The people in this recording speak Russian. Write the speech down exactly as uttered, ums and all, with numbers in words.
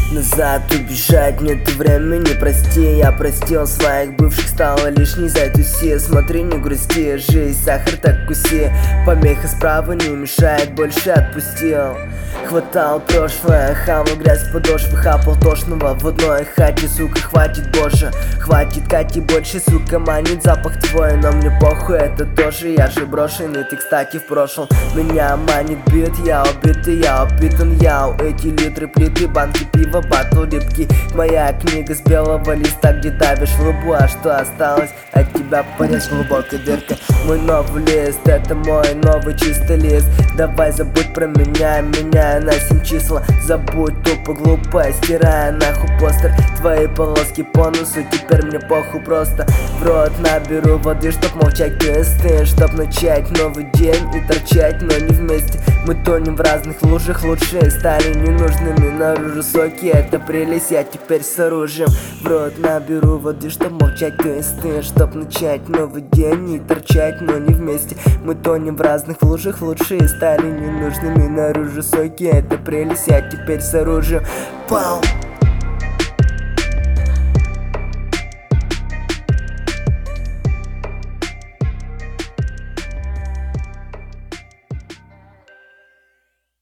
Назад убежать нет времени, прости. Я простил своих бывших, стало лишней за эту си. Смотри, не грусти, жизнь, сахар так куси. Помеха справа не мешает, больше отпустил. Хватал прошлое, хавал грязь в подошвы, хапал тошного в одной хате. Сука, хватит, боже, хватит, Кати, больше, сука, манит запах твой. Но мне похуй, это тоже, я же брошенный. Ты, кстати, в прошлом меня манит бит. Я убитый, я упитан, я эти литры плиты, банки пива, батл липкий. Моя книга с белого листа, где давишь в лбу. А что осталось от тебя, порез, глубокая дырка. Мой новый лист, это мой новый чистый лист. Давай забудь про меня, меняя на семь числа. Забудь тупо, глупо, стирая нахуй постер. Твои полоски по носу, теперь мне похуй просто. В рот наберу воды, чтоб молчать песты. Чтоб начать новый день и торчать, но не вместе. Мы тонем в разных лужах, лучшие стали ненужными. Наружу соки, это прелесть, я теперь с оружием. В рот наберу воды, чтоб молчать песты. Чтоб начать новый день и торчать, но не вместе. Мы тонем в разных лужах, лучшие стали ненужными. Наружу соки, это прелесть, я теперь с оружием. Пау!